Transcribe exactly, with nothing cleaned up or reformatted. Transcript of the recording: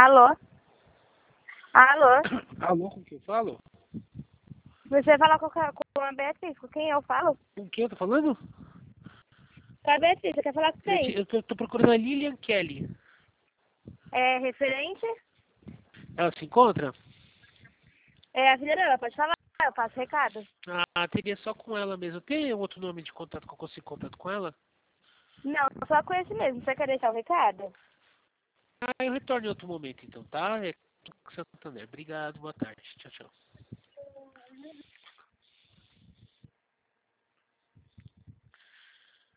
Alô? Alô? Alô, com quem eu falo? Você fala com a, com a Beatriz, com quem eu falo? Com quem eu tô falando? Com a Beatriz, você quer falar com Eu, quem? te- eu tô, tô procurando a Lilian Kelly. É referente? Ela se encontra? É a filha dela, pode falar, eu passo recado. Ah, teria só com ela mesmo. Tem outro nome de contato que eu consigo contato com ela? Não, só com esse mesmo, você quer deixar o recado? Ah, eu retorno em outro momento então, tá? É Santander. Obrigado, boa tarde. Tchau, tchau.